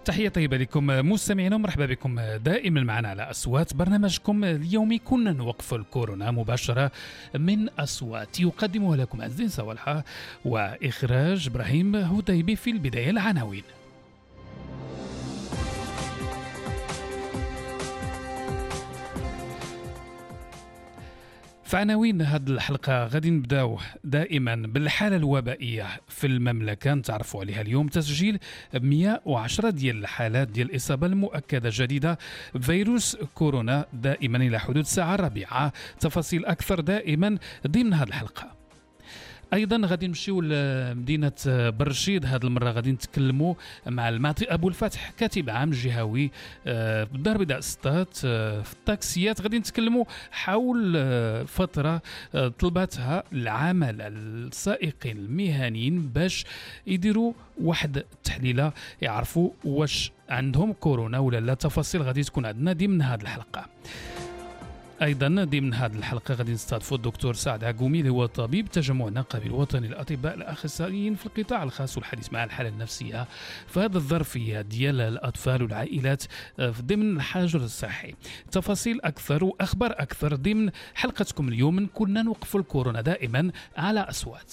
تحية طيبة لكم مستمعينا ومرحبا بكم دائما معنا على أصوات برنامجكم اليومي. كنا نوقف الكورونا مباشرة من أصوات يقدمها لكم الزين صوالحة وإخراج إبراهيم هديبي. في البداية العناوين. في عناوين هذه الحلقة غادي نبداو دائما بالحالة الوبائية في المملكة. نتعرفوا عليها اليوم. تسجيل 110 ديال الحالات ديال الإصابة المؤكدة جديدة بفيروس كورونا دائما إلى حدود الساعة الرابعة. تفاصيل أكثر دائما ضمن هذه الحلقة. ايضا غادي نمشيو لمدينه برشيد. هذه المره غادي نتكلموا مع المعطي ابو الفتح كاتب عام جهوي بالدار البيضاء سطات في الطاكسيات. غادي نتكلموا حول فتره طلبتها العمل السائقين المهنيين باش يديروا واحد التحليله يعرفوا واش عندهم كورونا ولا لا. تفاصيل غادي تكون عندنا ضمن هذه الحلقه. ايضا ضمن هذه الحلقه غادي نستضيفوا الدكتور سعد عقومي اللي هو طبيب تجمع النقابي الوطني للاطباء الاخصائيين في القطاع الخاص، والحديث مع الحاله النفسيه في هذه الظرفيه ديال الاطفال والعائلات ضمن الحجر الصحي. تفاصيل اكثر واخبار اكثر ضمن حلقتكم اليوم من كنا نوقف الكورونا دائما على اصوات.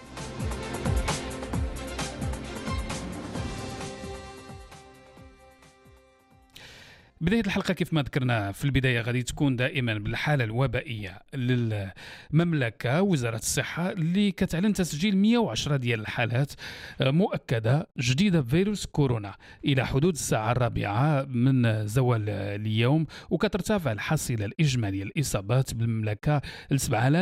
بداية الحلقة كيف ما ذكرنا في البداية غادي تكون دائما بالحالة الوبائية للمملكة. وزارة الصحة اللي كتعلن تسجيل 110 ديال الحالات مؤكدة جديدة بفيروس كورونا إلى حدود الساعة الرابعة من زوال اليوم، وكترتفع الحصيلة الإجمالية الإصابات بالمملكة ل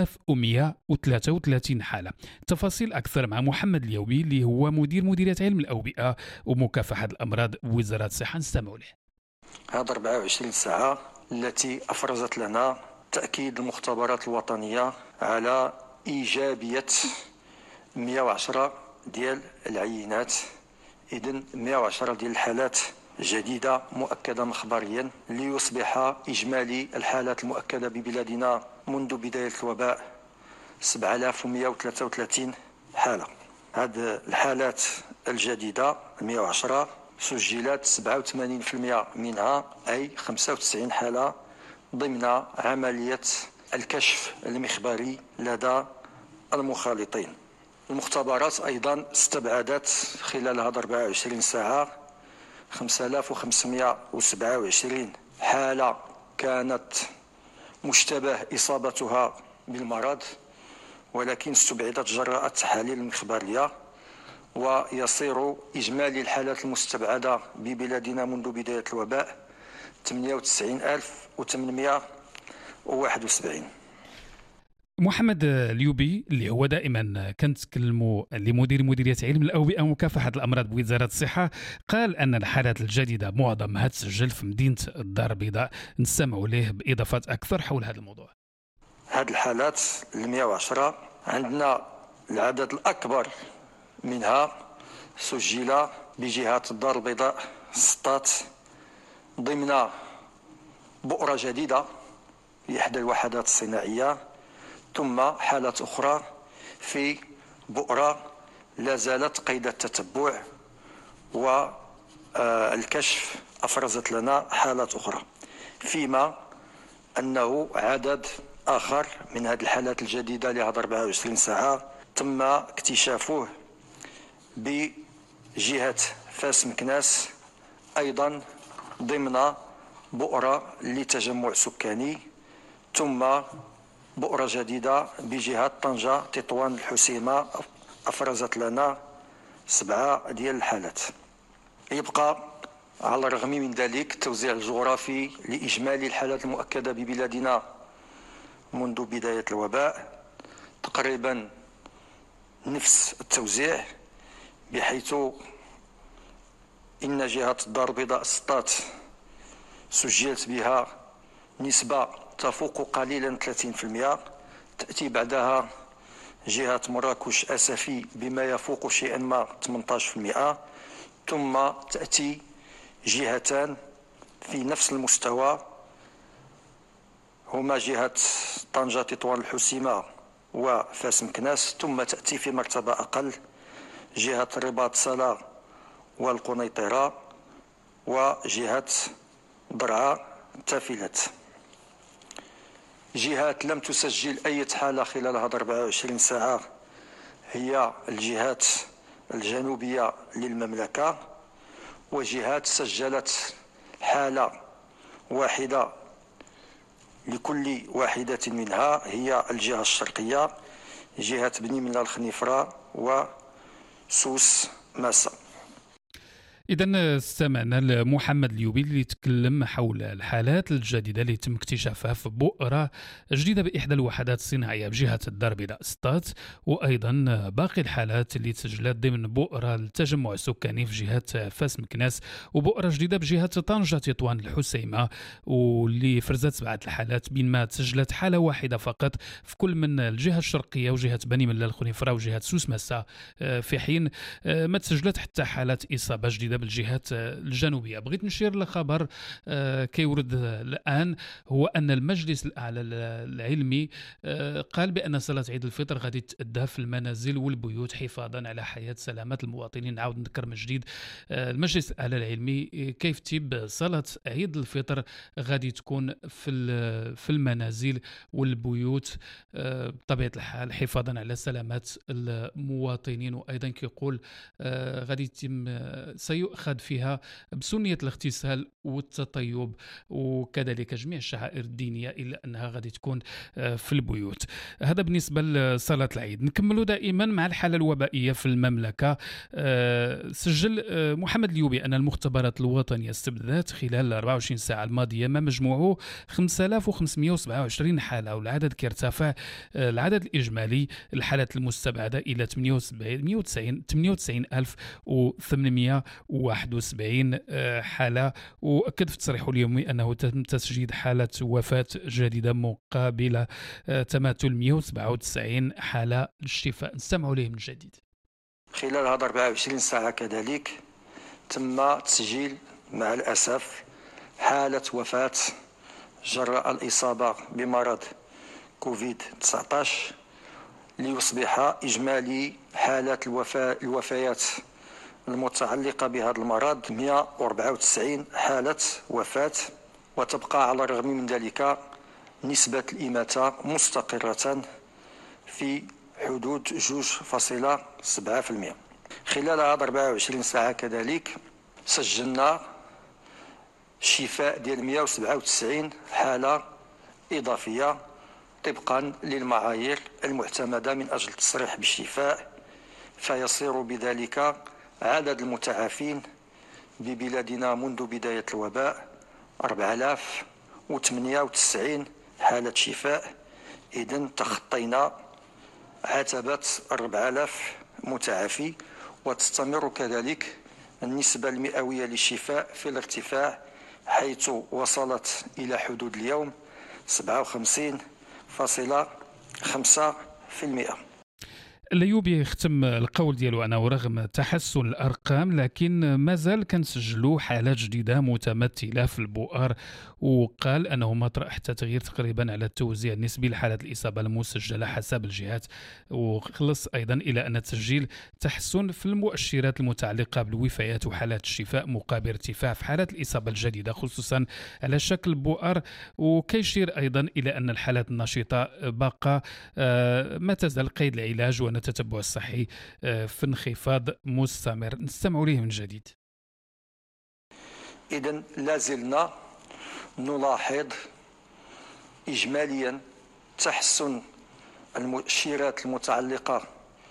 7133 حالة. تفاصيل أكثر مع محمد اليوبي اللي هو مديرية علم الأوبئة ومكافحة الأمراض بوزارة الصحة. نستمعوا له. هذا 24 ساعة التي أفرزت لنا تأكيد المختبرات الوطنية على إيجابية 110 ديال العينات. إذن 110 ديال الحالات جديدة مؤكدة مخبريا، ليصبح إجمالي الحالات المؤكدة ببلادنا منذ بداية الوباء 7133 حالة. هذه الحالات الجديدة 110 سجلت 87% منها أي 95 حالة ضمن عملية الكشف المخبري لدى المخالطين. المختبرات أيضا استبعدت خلال هذه 24 ساعة 5527 حالة كانت مشتبه إصابتها بالمرض، ولكن استبعدت جراء التحاليل المخبرية، ويصير إجمالي الحالات المستبعدة ببلادنا منذ بداية الوباء 98871. محمد اليوبي اللي هو دائما كنتكلموا مديرية علم الأوبئة ومكافحة الأمراض بوزارة الصحة، قال أن الحالات الجديدة معظمها تسجل في مدينة الدار البيضاء. نستمعوا له بإضافات أكثر حول هذا الموضوع. هذه الحالات 110 عندنا العدد الأكبر منها سجل بجهة الدار البيضاء سطات ضمن بؤرة جديدة في إحدى الوحدات الصناعية، ثم حالات أخرى في بؤرة لا زالت قيد التتبع، والكشف أفرزت لنا حالات أخرى، فيما أنه عدد آخر من هذه الحالات الجديدة لهذا 24 ساعة تم اكتشافه بجهة فاس مكناس أيضا ضمن بؤرة لتجمع سكاني، ثم بؤرة جديدة بجهة طنجة تطوان الحسيمة أفرزت لنا 7 ديال الحالات. يبقى على الرغم من ذلك التوزيع الجغرافي لإجمالي الحالات المؤكدة ببلادنا منذ بداية الوباء تقريبا نفس التوزيع، بحيث إن جهة الدار البيضاء سطات سجلت بها نسبة تفوق قليلا 30%، تأتي بعدها جهة مراكش أسفي بما يفوق شيئا ما 18%، ثم تأتي جهتان في نفس المستوى هما جهة طنجة تطوان الحسيمة وفاس مكناس، ثم تأتي في مرتبة أقل جهة الرباط سلا والقنيطرة وجهة ضرعا تافلت. جهات لم تسجل أي حالة خلال هذه 24 ساعة هي الجهات الجنوبية للمملكة، وجهات سجلت حالة واحدة لكل واحدة منها هي الجهة الشرقية، جهة بني من الخنيفرة وسوس ماسا. إذا استمعنا لمحمد اليوبي اللي يتكلم حول الحالات الجديدة اللي تم اكتشافها في بؤرة جديدة بإحدى الوحدات الصناعية بجهة الدار البيضاء سطات، وأيضا باقي الحالات اللي تسجلت ضمن بؤرة التجمع السكاني في جهة فاس مكناس، وبؤرة جديدة بجهة طنجة تطوان الحسيمة واللي فرزت 7 الحالات، بينما تسجلت حالة واحدة فقط في كل من الجهة الشرقية وجهة بني ملا الخنيفرة وجهة سوس مسا، في حين ما تسجلت حتى حالات إصابة جديدة بالجهات الجنوبية. بغيت نشير لخبر كيورد الآن، هو أن المجلس الأعلى العلمي قال بأن صلاة عيد الفطر غادي تأدى في المنازل والبيوت حفاظا على حياة سلامة المواطنين. نعاود نذكر من جديد، المجلس الأعلى العلمي كيف تيب صلاة عيد الفطر غادي تكون في المنازل والبيوت بطبيعة الحال حفاظا على سلامة المواطنين، وأيضا كيقول غادي يتم سيؤخذ فيها بسنية الاغتسال والتطيب وكذلك جميع الشعائر الدينية، إلا أنها غادي تكون في البيوت. هذا بالنسبة لصلاة العيد. نكمل دائما مع الحالة الوبائية في المملكة. سجل محمد اليوبي أن المختبرات الوطنية استبدلت خلال 24 ساعة الماضية ما مجموعه 5527 حالة، والعدد كيرتفع العدد الإجمالي الحالات المستبعدة إلى 98,871 حالة. وأكد في تصريحه اليومي أنه تم تسجيل حالة وفاة جديدة مقابل تماثل 197 حالة للشفاء. نستمع إليه من جديد. خلال هذه 24 ساعة كذلك تم تسجيل مع الأسف حالة وفاة جراء الإصابة بمرض كوفيد-19، ليصبح إجمالي حالات الوفيات المتعلقة بهذا المرض 194 حالة وفاة، وتبقى على الرغم من ذلك نسبة الإماتة مستقرة في حدود 2.7%. خلال هذه 24 ساعة كذلك سجلنا شفاء ديال 197 حالة إضافية طبقا للمعايير المعتمدة من أجل التصريح بالشفاء، فيصير بذلك عدد المتعافين ببلادنا منذ بداية الوباء 4098 حالة شفاء. إذن تخطينا عتبة 4000 متعافي، وتستمر كذلك النسبة المئوية للشفاء في الارتفاع، حيث وصلت إلى حدود اليوم 57.5%. الأيوبي يختم القول ديالو أنه رغم تحسن الأرقام لكن مازال كنسجلوا حالات جديدة متمثلة في البؤر، وقال أنه ما طرأ حتى تغيير تقريبا على التوزيع النسبي لحالات الإصابة المسجلة حسب الجهات، وخلص أيضا إلى أن تسجيل تحسن في المؤشرات المتعلقة بالوفيات وحالات الشفاء مقابل ارتفاع في حالات الإصابة الجديدة خصوصا على شكل بؤر. وكيشير أيضا إلى أن الحالات النشطة باقة ما تزال قيد العلاج والتتبع الصحي في انخفاض مستمر. نستمع إليه من جديد. إذن لازلنا نلاحظ إجماليا تحسن المؤشرات المتعلقة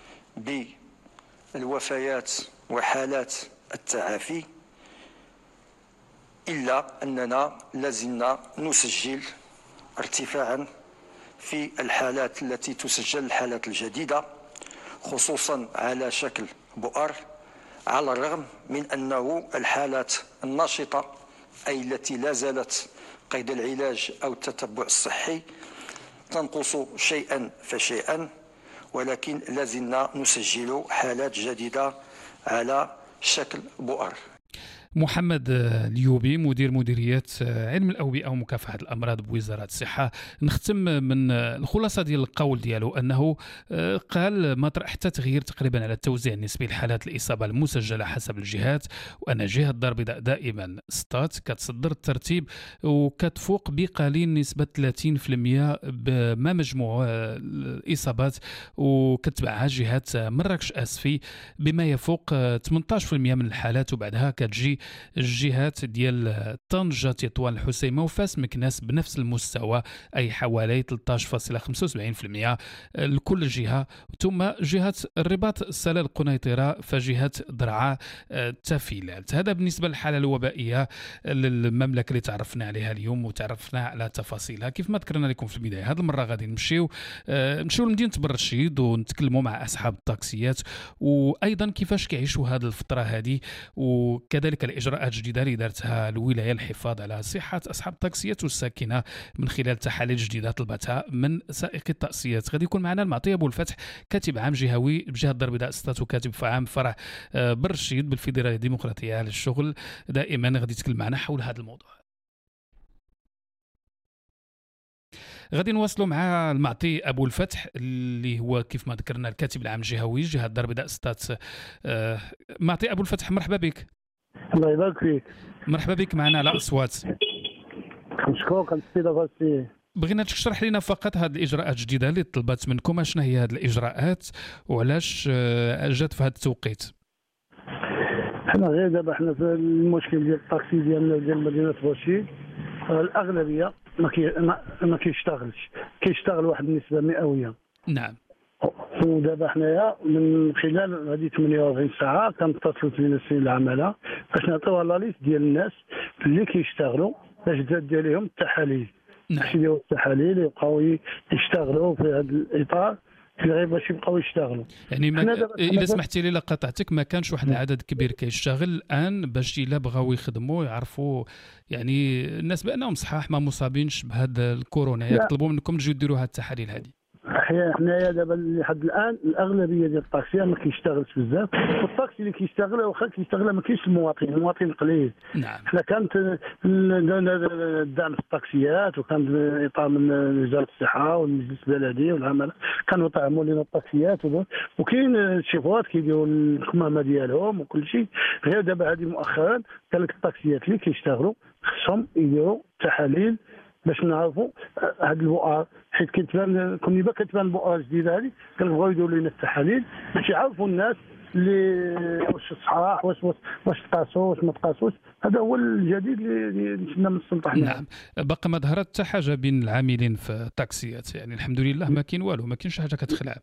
بالوفيات وحالات التعافي، إلا أننا لازلنا نسجل ارتفاعا في الحالات التي تسجل الحالات الجديدة خصوصا على شكل بؤر، على الرغم من أنه الحالات النشطة أي التي لا زالت قيد العلاج أو التتبع الصحي تنقص شيئا فشيئا، ولكن لازلنا نسجل حالات جديدة على شكل بؤر. محمد اليوبي، مدير مديرية علم الأوبئة ومكافحة الأمراض بوزارة الصحة. نختم من الخلاصة ديال القول ديالو أنه قال ما طرح حتى تغيير تقريبا على التوزيع النسبي لحالات الإصابة المسجلة حسب الجهات، وأن جهة الدار البيضاء دائما ستات كتصدر الترتيب وكتفوق بقليل نسبة 30% بما مجموع الإصابات، وكتبعها جهة مراكش أسفي بما يفوق 18% من الحالات، وبعدها كتجي الجهات ديال طنجة، تطوان، الحسيمة وفاس مكناس بنفس المستوى، أي حوالي 13.75% لكل جهة. ثم جهة الرباط، السلال، القنيطرة، فجهة درعا، تافيلات. هذا بالنسبة للحالة الوبائية للمملكة اللي تعرفنا عليها اليوم وتعرفنا على تفاصيلها. كيف ما ذكرنا لكم في البداية، هذه المرة غادي نمشيو لمدينة برشيد ونتكلموا مع أصحاب الطاكسيات، وأيضا كيفاش كيعيشوا هذه الفترة هذه، وكذلك الإجراءات الجديدة اللي دارتها الولاية للحفاظ على صحة أصحاب الطاكسيات والساكنة من خلال تحاليل جديدة طلبتها من سائقي الطاكسيات. غادي يكون معنا المعطي أبو الفتح، كاتب عام جهوي بجهة الدار البيضاء ستات، وكاتب في عام فرع برشيد بالفيدرالية الديمقراطية للشغل. دائما غادي يتكلم معنا حول هذا الموضوع. غادي نواصلوا مع المعطي ابو الفتح اللي هو كيف ما ذكرنا الكاتب العام الجهوي جهه الدار البيضاء ستات. معطي ابو الفتح، مرحبا بك. الله يبارك فيك. مرحبا بك معنا على اصوات. نشكرك على الاستضافه. بغينا تشرح لنا فقط هذه الاجراءات الجديده اللي طلبت منكم، شنو هي هذه الاجراءات وعلاش جات في هذا التوقيت؟ حنا غير دابا حنا في المشكل ديال الطاكسي ديالنا ديال مدينه برشيد، الاغلبيه ما كيشتغلش، كيشتغل واحد النسبه مئويه. نعم. ودابا حنايا من خلال هذه 48 ساعه كنتصلوا بين السيد العماله باش نعطيوها لا ليست ديال الناس اللي كيشتغلوا باش تزاد عليهم التحاليل. نعم. باش يديروا التحاليل يبقاو يشتغلوا في هذا الاطار غير باش يبقاو يشتغلوا. يعني الا سمحتي لي لقطعتك، ما كانش واحد العدد كبير كيشتغل الان باش الا بغاو يخدموا يعرفوا يعني الناس بانهم صحاح ما مصابينش بهذا الكورونا، يطلبوا منكم تجيو ديروا هذه التحاليل هذه. حنايا دابا لحد الان الاغلبيه ديال الطاكسي ما كيشتغلش بزاف، والطاكسي اللي كيشتغل واخا كيشتغل ما كاينش المواطن قليل. نعم. حنا كانت الدعم في الطاكسيات، وكان اطار من وزاره الصحه والمجلس البلدي والعماله كانوا طعموا لنا الطاكسيات، وكاين الشيفوات كيديروا الكمامه ديالهم وكل شيء. غير دابا هذه مؤخرا قال لك الطاكسيات اللي كيشتغلوا خصهم يديروا تحاليل باش نعرفوا هاد البؤر، حيت كتبان كون كتبان بؤره جديده هذه كنبغيو يديروا لنا التحاليل باش يعرفوا الناس اللي واش صحاح واش تقاسوا واش ما تقاسوش. هذا هو الجديد اللي نتمنى من السلطه. نعم. باقي ما ظهرت حتى حاجه بين العاملين في الطاكسيات، يعني الحمد لله ما كاين والو، ما كاينش حاجه كتخلع.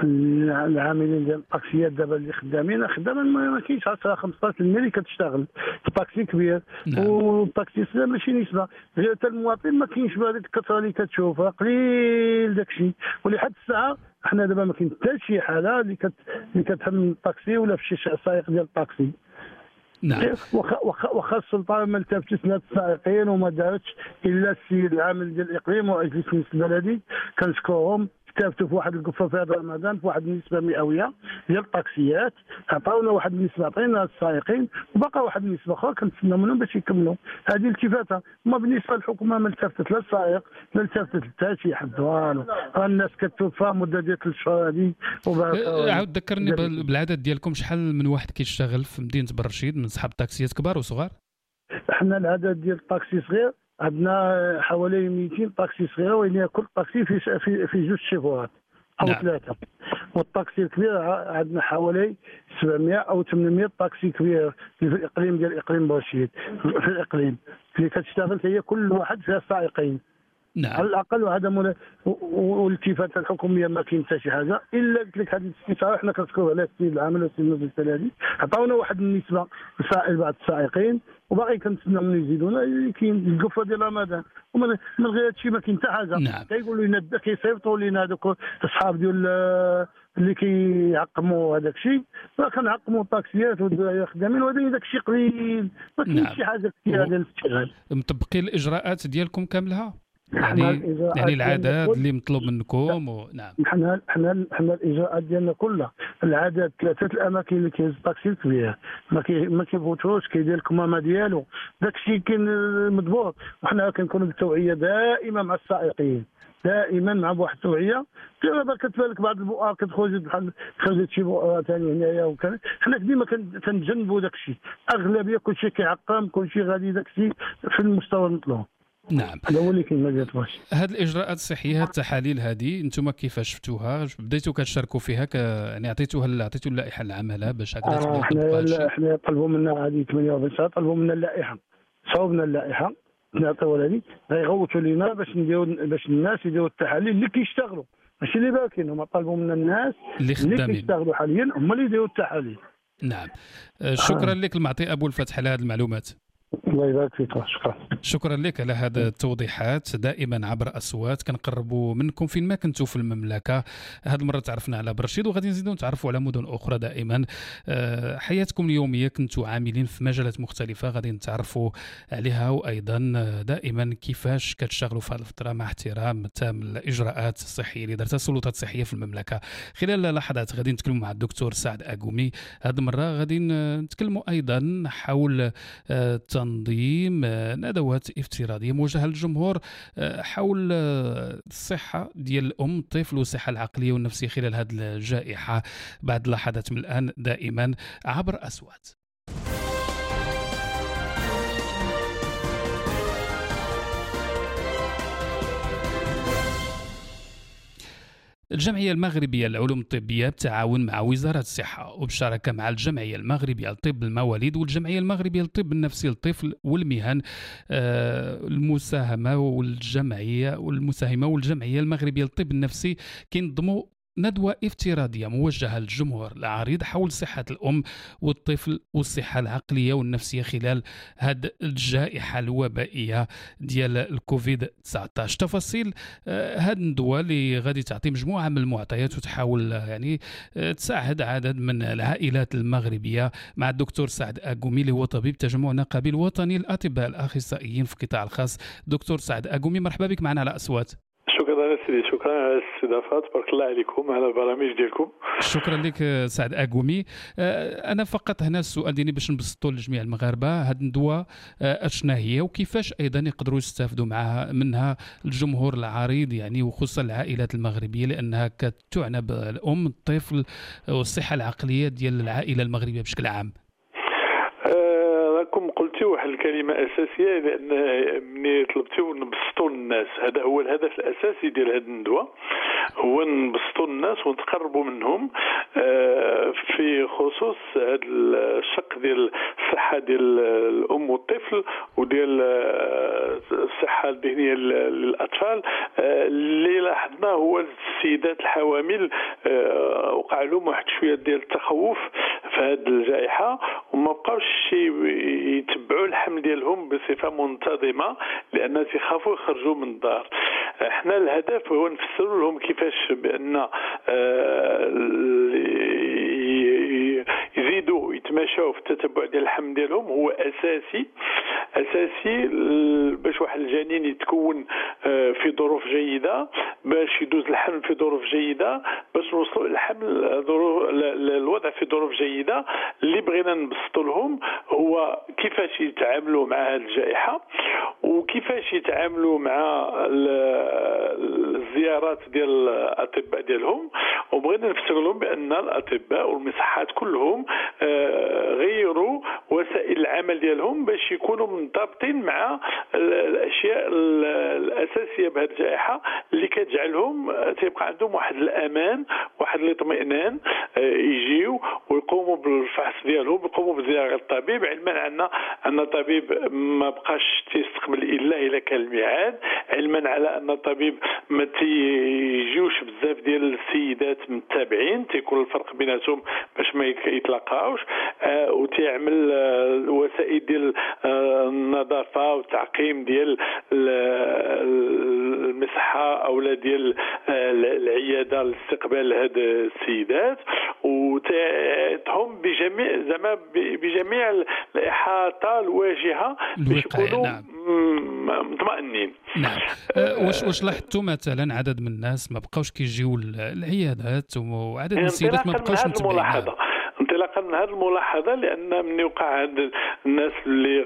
العاملين ديال الطاكسيات دابا اللي خدامين ما كاينش 10 15% اللي كتشتغل في طاكسي كبير. نعم. والطاكسي صغير ماشي نسبه، غير حتى المواطن ما كاينش بهذيك الكثره اللي كتشوفها، قليل داكشي. ولحد الساعه حنا دابا ما كاين حتى شي حاله اللي كتحمل الطاكسي ولا في شي سائق ديال الطاكسي. نعم. واخا السلطه ما التفتش لهاد السائقين وما دارتش الا السيد العامل ديال الاقليم ومجلس البلدي، كنشكرهم التفتوا في واحد القفه في هذا رمضان في واحد النسبه مئويه ديال الطاكسيات، عطاونا واحد النسبه عطينا السائقين، وبقى واحد النسبه اخرى كنتسناو منهم باش يكملوا. هذه التفاته. اما بالنسبه للحكومه ما التفتت لا السائق لا التفتت حتى شي حد والو. الناس كتوفى مده ديال 3 شهور هذه. عاود ذكرني بالعدد ديالكم، شحال من واحد كيشتغل في مدينه برشيد من صحاب الطاكسيات كبار وصغار؟ احنا العدد ديال الطاكسي صغير عندنا حوالي 200 طاكسي صغيره، وين كل طاكسي في جوج شيفوات او 3. والطاكسي الكبير عندنا حوالي 700 او 800 طاكسي كبير في الاقليم ديال اقليم برشيد. في الاقليم اللي كتشتغل هي كل واحد فيها سائقين. نعم. على الاقل. وهذا والالتفاته الحكوميه ما كاين حتى شي حاجه الا قلت لك هذه الاستشاره. حنا كنشكروا على السيد العامل والسيد المجلس البلدي، عطاونا واحد النسبه بعض السائقين، وباقي كنتسناو من يزيدونا. كاين القفه ديال رمضان ومن غير هذا الشيء ما كاين حتى حاجه. نعم. كيقولوا لنا كيصيفطوا لنا هذوك اصحاب ديال اللي كيعقموا هذاك الشيء، كنعقموا الطاكسيات والخدامين، وهذا داك الشيء قليل، ما كاينش. نعم. شي حاجه كثيره ديال الاستغلال. مطبقين الاجراءات ديالكم كاملها؟ يعني العدد اللي مطلوب منكم نعم. حنا الاجراءات ديالنا كلها العدد 3 الاماكن اللي كاين الطاكسي فيها ما كيفوتوش، كيدير الكمامه ديالو، داكشي كاين مضبوط. وحنا كنكونوا بالتوعيه دائما مع السائقين، دائما مع واحد التوعيه. دابا كتبان لك بعض البؤر كتخرج بحال خرجت شي بؤره ثاني هنايا حنا ديما كنتجنبوا داكشي. اغلبيه كلشي كيعقم، كلشي غادي داكشي في المستوى المطلوب. نعم هذا هو اللي كاين ما جاتوش. هاد الاجراءات الصحيه، هاد التحاليل هذه انتم كيفاش شفتوها؟ بديتوا كتشاركوا فيها يعني عطيتوا اللائحه العمل باش هكذا تبداو؟ حنا طلبوا منا هذه 48 ساعه، طلبوا منا اللائحه، صوبنا اللائحه نعطيوها هذه، غيغوتوا لينا باش الناس يديروا التحاليل اللي كيشتغلوا، ماشي اللي باكين. هما طلبوا منا الناس اللي كيشتغلوا حاليا هما اللي يديروا التحاليل. نعم شكرا لك المعطي ابو الفتح على هذه المعلومات. الله يبارك فيك، شكرا لك على هذه التوضيحات. دائما عبر اصوات كنقربوا منكم فين ما كنتوا في المملكه. هذه المره تعرفنا على برشيد وغادي نزيدوا نتعرفوا على مدن اخرى. دائما حياتكم اليوميه كنتوا عاملين في مجالات مختلفه غادي نتعرفوا عليها، وايضا دائما كيفاش كتشتغلوا في هذه الفتره مع احترام تام الاجراءات الصحيه اللي درتها السلطات الصحيه في المملكه. خلال لحظات غادي نتكلموا مع الدكتور سعد اغومي. هذه المره غادي نتكلموا ايضا حول تنظيم ندوات افتراضيه موجهه للجمهور حول الصحه ديال الام الطفل والصحه العقليه والنفسيه خلال هذه الجائحه. بعد لحظات من الان دائما عبر اصوات. الجمعية المغربية للعلوم الطبية بالتعاون مع وزارة الصحة وبالشراكة مع الجمعية المغربية لطب المواليد والجمعية المغربية للطب النفسي للطفل والمهن المساهمة والجمعية المغربية للطب النفسي كينظموا ندوة افتراضية موجهة للجمهور العريض حول صحة الأم والطفل والصحة العقلية والنفسية خلال هذه الجائحة الوبائية ديال الكوفيد 19. تفاصيل هذه الندوة اللي غادي تعطي مجموعة من المعطيات وتحاول يعني تساعد عدد من العائلات المغربية مع الدكتور سعد أغومي اللي هو طبيب تجمع نقابي الوطني للأطباء الأخصائيين في القطاع الخاص. دكتور سعد أغومي مرحبا بك معنا على أصوات. شكرا سيدي، شكرا على الاستضافه، تبارك الله عليكم على البرامج ديالكم. شكرا لك سعد أغومي. انا فقط هنا السؤال ديالي باش نبسطوا لجميع المغاربه هذه الندوه اشنا هي وكيفاش ايضا يقدروا يستافدوا منها الجمهور العريض يعني وخصوصا العائلات المغربيه لانها كتعنى بالام الطفل والصحه العقليه ديال العائله المغربيه بشكل عام. راكم قلتوا واحد الكلمه اساسيه، لان ملي طلبتوا نبسطوا للناس، هذا هو الهدف الاساسي ديال هذه الندوه، هو نبسطوا الناس ونتقربوا منهم في خصوص هذا الشق ديال الصحه ديال الام والطفل وديال الصحه الذهنيه للاطفال. اللي لاحظنا هو السيدات الحوامل وقع لهم واحد شويه ديال التخوف في هذه الجائحه وما بقاوش يتبعوا الحمل ديالهم بصفه منتظمه لان تيخافوا يخرجوا من الدار. احنا الهدف هو نفسر لهم كيفاش بان يزيدوا يتماشوا في التتبع ديال الحمل ديالهم هو اساسي باش واحد الجنين يتكون في ظروف جيده، باش يدوز الحمل في ظروف جيده، باش نوصلوا الحمل الوضع في ظروف جيده. اللي بغينا نبسطوا لهم هو كيفاش يتعاملوا مع هذه الجائحه وكيفاش يتعاملوا مع الزيارات ديال الاطباء ديالهم، وبغينا نفسر لهم بان الاطباء والمصحات كلهم غيروا وسائل العمل ديالهم باش يكونوا منضبطين مع الاشياء الاساسيه بهذه الجائحه اللي كتجعلهم تيبقى عندهم واحد الامان، واحد الاطمئنان، يجيو ويقوموا بالفحص ديالهم، يقوموا بزياره الطبيب، علما ان الطبيب ما بقاش تيستقبل الا كان الميعاد، علما على ان الطبيب ما تيجيوش بزاف ديال السيدات متابعين، تيكون الفرق بيناتهم باش ما يتلاقاوش، وتيعمل وسائل ديال النظافه والتعقيم ديال المصحه اولا ديال العياده لاستقبال هاد السيدات، وتهم بجميع الاحاطه الواجهه باش يكونوا مطمئنين. نعم. واش لاحظتوا مثلا عدد من الناس ما بقاوش كيجيو العيادات، وعدد من السيدات ما بقاوش متبعين؟ انطلاقا من هذه الملاحظه، لان من يوقع هاد الناس اللي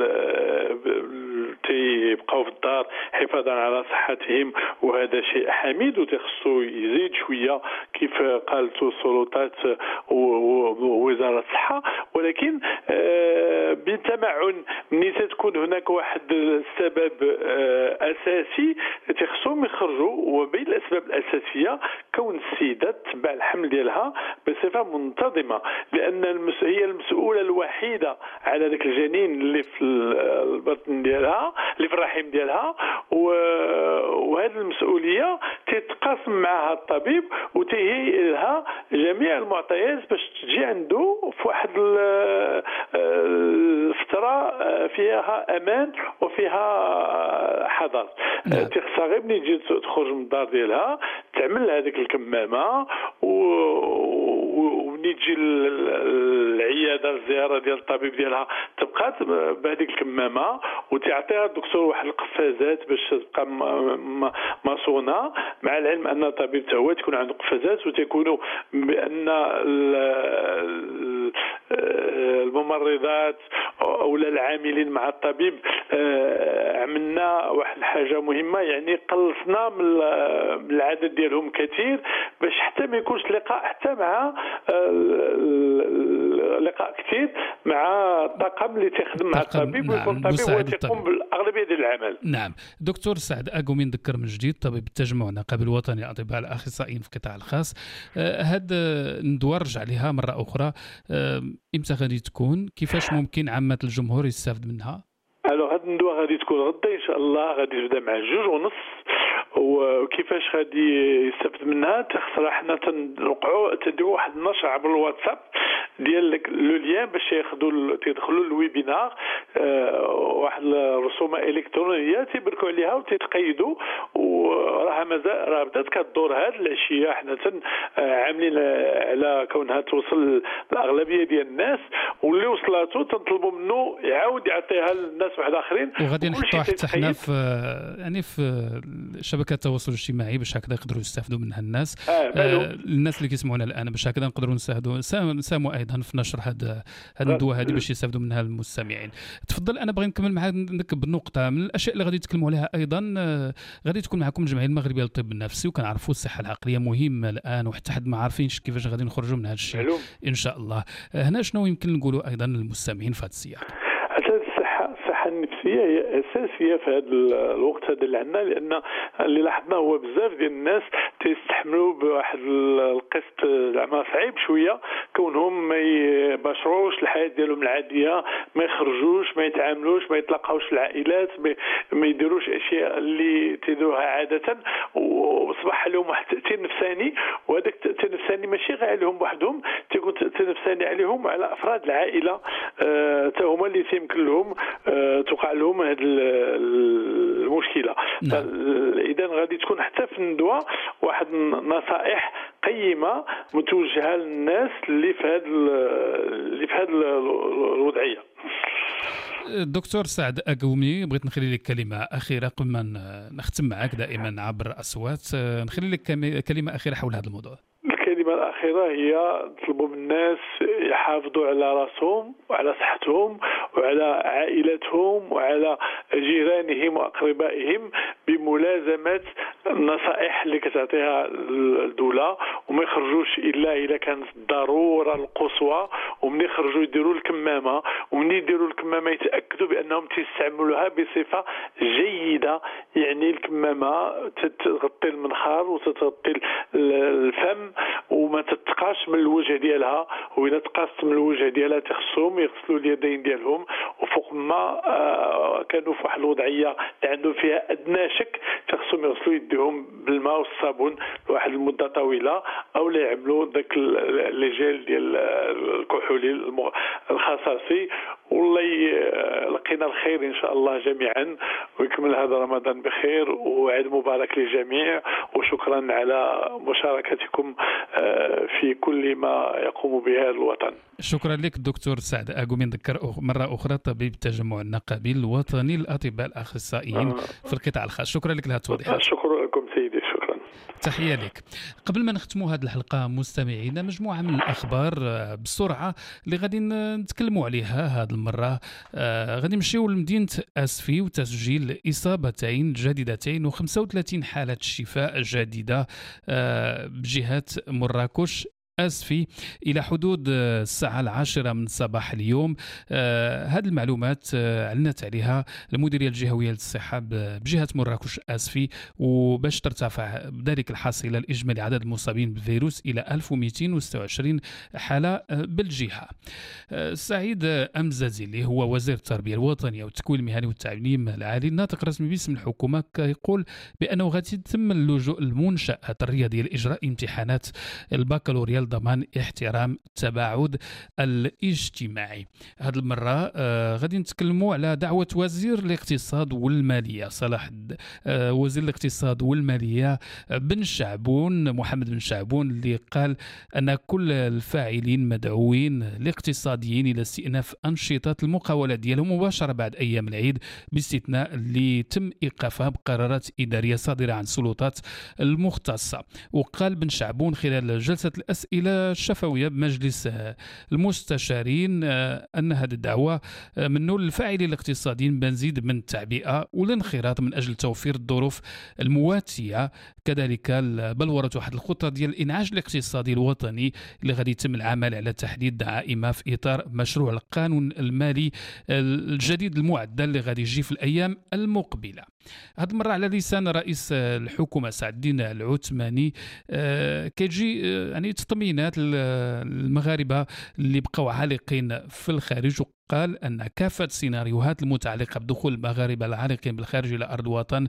تيبقاو في الدار حفاظا على صحتهم، وهذا شيء حميد وتخصو يزيد شويه كيف قالت السلطات ووزاره الصحه. ولكن بالتمعن ملي تكون هناك واحد السبب اساسي تخصهم يخرجوا، وبين الاسباب الاساسيه كون السيده تبع الحمل ديالها بصفه منتظمه، لان هي المسؤوله الوحيده على ذاك الجنين اللي في البطن ديالها، اللي في الرحم ديالها، وهذه المسؤوليه تتقاسم معها الطبيب وتهيئ لها جميع المعطيات باش تجي عنده في واحد الفتره فيها امان وفيها حذر. تخصها غير ملي تجي تخرج من الدار ديالها تعمل هذيك الكمامه، ومني تجي العياده الزياره ديال الطبيب ديالها تبقى بهذيك الكمامه، وتعطيها الدكتور واحد القفازات باش تبقى مصونه، مع العلم ان الطبيب حتى هو تكون عنده قفازات، وتكونوا بان الممرضات او العاملين مع الطبيب عملنا واحد الحاجه مهمه، يعني قلصنا من العدد ديالهم كثير باش حتى ما يكونش لقاء حتى مع لقاء كثير مع الطاقم اللي تخدم مع الطبيب، ويكون الطبيب هو تقوم بالاغلبيه ديال العمل. نعم. دكتور سعد أقومي نذكر من جديد طبيب التجمع النقابي الوطني لأطباء الأخصائيين في القطاع الخاص. هاد ندورج عليها مرة أخرى، إمتى غادي تكون؟ كيفاش ممكن عامة الجمهور يستافد منها؟ هاد الندوة غادي تكون غدا إن شاء الله، غادي تبدا مع 2:30. وكيفاش غادي يستافد منها؟ خصنا حنا تنوقعوا تديروا واحد النشر عبر الواتساب ديال لو لين باش تيدخلوا للويبينار، واحد الرسومه الكترونيه تيبركوا عليها وتتقيدوا، وراه مازال راه بدات كدور هاد العشيه. حنا عاملين على كونها توصل الاغلبيه ديال الناس، واللي وصلاتو تنطلبوا منه يعاود يعطيها للناس واحد اخرين، وغادي نحطوها حتى حنا في شبكات التواصل الاجتماعي باش هكذا يقدروا يستافدوا منها الناس. الناس اللي كيسمعونا الان باش هكذا نقدروا نساهموا ايضا في نشر هاد الندوه هذه باش يستافدوا منها المستمعين. تفضل. انا باغي نكمل معك بالنقطه من الاشياء اللي غادي نتكلموا عليها ايضا. غادي تكون معكم الجمعيه المغربيه للطب النفسي، وكنعرفوا الصحه العقليه مهمه الان، وحتى حد ما عارفينش كيفاش غادي نخرجوا من هذا الشيء ان شاء الله. هنا شنو يمكن نقولوا ايضا للمستمعين في هذا السياق؟ الصحة النفسية هي أساسية في هذا الوقت هذا اللي عندنا، لأن اللي لاحظنا هو بزاف ديال الناس تيستحملوا بواحد القسط زعما صعيب شوية، كونهم ما يباشروش الحياة ديالهم العادية، ما يخرجوش، ما يتعاملوش، ما يتلاقاوش العائلات، ما يديروش أشياء اللي تيديروها عادة، وصبح لهم واحد التأثير نفساني. وهذاك التأثير النفساني ماشي غير عليهم بوحدهم، تيكون تأثير نفساني عليهم وعلى أفراد العائلة حتى هما اللي تيمكن لهم توقع لهم هذه المشكله. اذا غادي تكون حتى في الندوه واحد نصائح قيمه متوجهه للناس اللي في هذه الوضعيه. دكتور سعد أقومي، بغيت نخلي لك كلمة أخيرة قبل ما نختم معك دائما عبر الأصوات. نخلي لك كلمة أخيرة حول هذا الموضوع. الكلمة الأخيرة هي نطلبوا من الناس يحافظوا على راسهم وعلى صحتهم وعلى عائلتهم وعلى جيرانهم وأقربائهم بملازمة النصائح اللي كتعطيها الدولة، وما يخرجوش إلا إذا كانت الضرورة القصوى، ومن يخرجوا يديروا الكمامة، ومن يديروا الكمامة يتأكدوا بأنهم تستعملوها بصفة جيدة، يعني الكمامة تغطي المنخار وتغطي الفم وما تتقاش من الوجه ديالها، وإذا تقاست من الوجه ديالها تخصهم يغسلوا اليدين ديالهم، وفوق ما كانوا في واحد الوضعية اللي عندهم فيها أدنى شك تخصهم يغسلوا يديهم بالماء والصابون لواحد المدة طويلة، أو لا يعملوا ذاك لي جيل ديال الكحولي الخصاصي. والله لقينا الخير إن شاء الله جميعا، ويكمل هذا رمضان بخير، وعيد مبارك للجميع، وشكرا على مشاركتكم في كل ما يقوم به الوطن. شكرا لك دكتور سعد أغومي. نذكر مرة أخرى طبيب تجمع النقابي الوطني للأطباء الأخصائيين في القطاع الخاص. شكرا لك لهذه التوضيحات. شكرا لكم سيدي. شكرا. تحية لك. قبل ما نختموا هذه الحلقة مستمعينا مجموعة من الأخبار بسرعة اللي غادي نتكلموا عليها هذه المرة. غادي نمشيو لمدينة أسفي وتسجيل إصابتين جديدتين و35 حالة شفاء جديدة بجهة مراكش أسفي إلى حدود الساعة 10 من صباح اليوم. هذه المعلومات أعلنت عليها المديرية الجهوية للصحة بجهة مراكش أسفي، وباش ترتفع بذلك الحاصلة الإجمالي عدد المصابين بالفيروس إلى 1226 حالة بالجهة. سعيد أمزازي اللي هو وزير التربية الوطنية والتكوين المهني والتعليم العالي الناطق رسمي باسم الحكومة يقول بأنه غادي يتم اللجوء للمنشآت الرياضية لإجراء امتحانات البكالوريا ضمان احترام التباعد الاجتماعي. هذه المرة غادي نتكلموا على دعوة وزير الاقتصاد والمالية صلاح وزير الاقتصاد والمالية محمد بن شعبون اللي قال أن كل الفاعلين مدعوين الاقتصاديين إلى استئناف أنشطة المقاولة ديالهم مباشرة بعد أيام العيد باستثناء اللي تم إيقافها بقرارات إدارية صادرة عن السلطات المختصة. وقال بن شعبون خلال جلسة الأسئلة الشفوية بمجلس المستشارين أن هذه الدعوة منه للفاعلين الاقتصاديين بنزيد من التعبئة والانخراط من أجل توفير الظروف المواتية، كذلك بلورة واحد الخطة ديال الإنعاش الاقتصادي الوطني اللي غادي يتم العمل على تحديد دعائمها في إطار مشروع القانون المالي الجديد المعدل اللي غادي يجي في الأيام المقبلة. هذه المرة على لسان رئيس الحكومة سعد الدين العثماني كيجي يعني تطمينات المغاربة اللي بقوا عالقين في الخارج. قال أن كافة السيناريوهات المتعلقة بدخول المغاربة العالقين بالخارج إلى أرض الوطن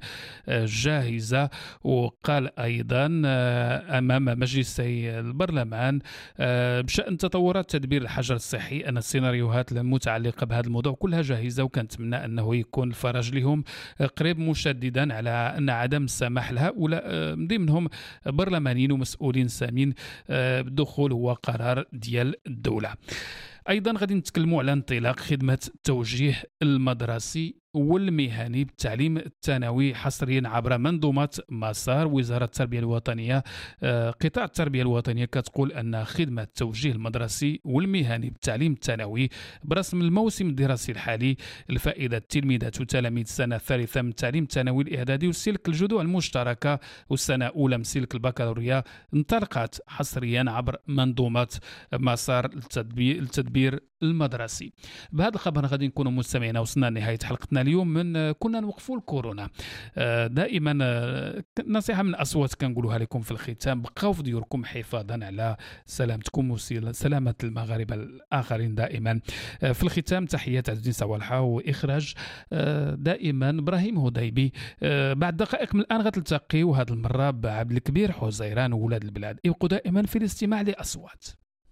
جاهزة. وقال أيضا أمام مجلسي البرلمان بشأن تطورات تدبير الحجر الصحي أن السيناريوهات المتعلقة بهذا الموضوع كلها جاهزة، وكنتمنى أنه يكون الفرج لهم قريب، مشددا على أن عدم السماح لهؤلاء من ضمنهم برلمانيين ومسؤولين سامين بالدخول هو قرار ديال الدولة. أيضا غادي نتكلموا على انطلاق خدمة التوجيه المدرسي والمهني بالتعليم الثانوي حصريا عبر منظومة مسار. وزارة التربية الوطنية قطاع التربية الوطنية كتقول أن خدمة التوجيه المدرسي والمهني بالتعليم الثانوي برسم الموسم الدراسي الحالي لفائدة التلميذات وتلاميذ السنة الثالثة من التعليم الثانوي الإعدادي وسلك الجذوع المشتركة والسنة الأولى من سلك البكالوريا انطلقت حصريا عبر منظومة مسار التدبير المدرسي. بهذا الخبر غادي نكونوا مستمعين وصلنا لنهاية حلقتنا اليوم من كنا نوقفوا الكورونا. دائما نصيحة من الأصوات كنقولوها لكم في الختام، بقاو في ديوركم حفاظا على سلامتكم وسلامة المغاربة الآخرين دائما. في الختام تحيات عز الدين صوالحة وإخراج دائما إبراهيم هديبي. بعد دقائق من الآن غتلتقيوا هذه المرة بعبد الكبير حزيران وولاد البلاد. ابقوا دائما في الاستماع لأصوات.